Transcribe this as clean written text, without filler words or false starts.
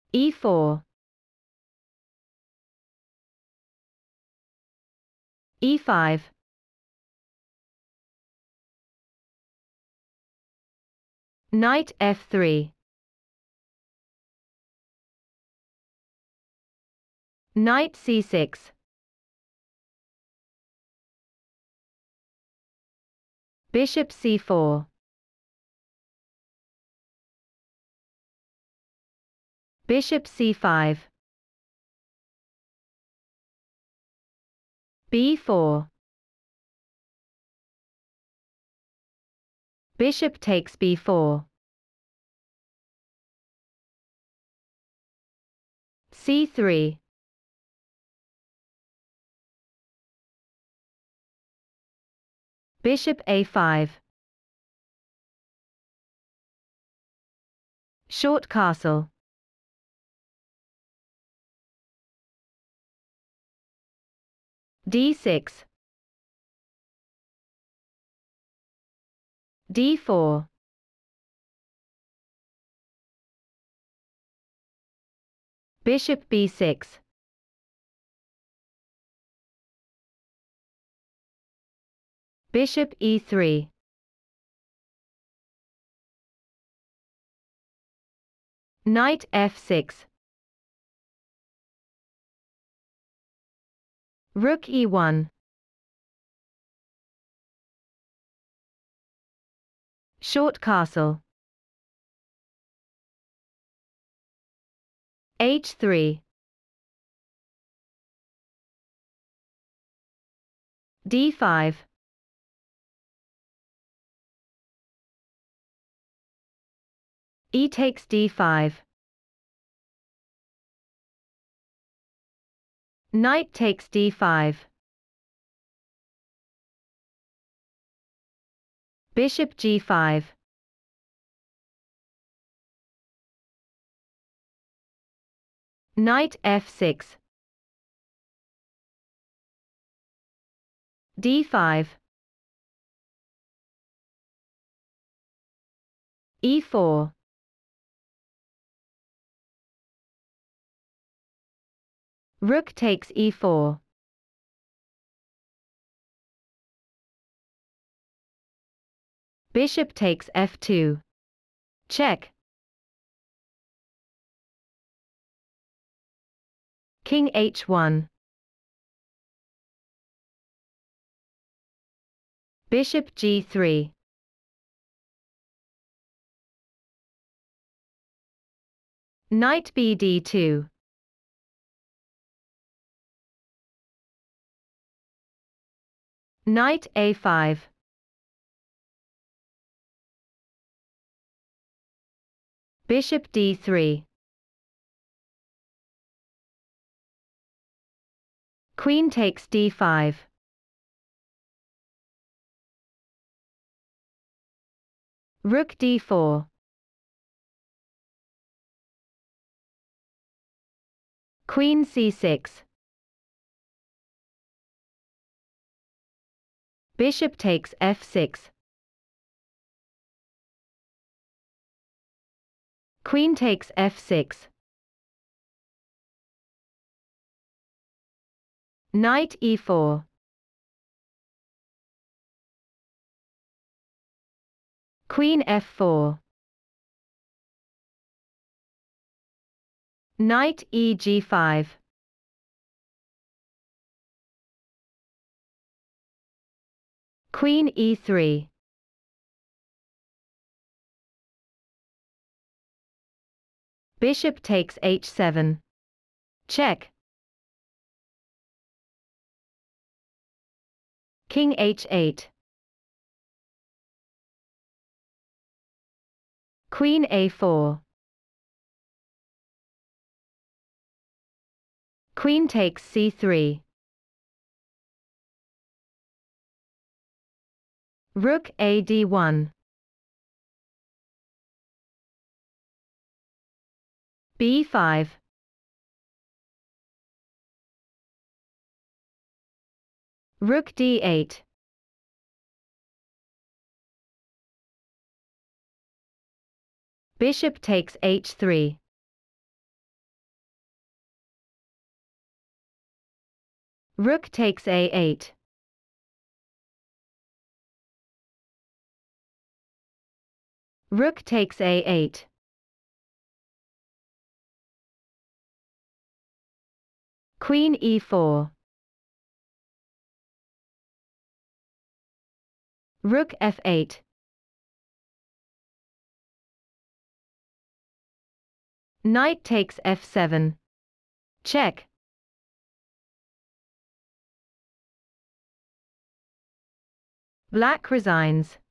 e4, e5, knight f3, knight c6, bishop c4, bishop c5, b4, bishop takes b4, c3, bishop a5, short castle, d6, d4, bishop b6, bishop e3, knight f6, rook e1, short castle, h3, d5, e takes d5, knight takes d5, bishop g5, knight f6, d5, e4, rook takes e4, bishop takes f2, check, king h1, bishop g3, knight bd2, knight a5, bishop d3, queen takes d5, rook d4, queen c6, bishop takes f6, queen takes f6, knight e4, queen f4, knight eg5, queen e3, bishop takes h7, check, king h8, queen a4, queen takes c3, rook ad1, b5, rook d8, bishop takes h3, Rook takes a8. Rook takes a8. Queen e4. Rook f8. Knight takes f7. Check. Black resigns.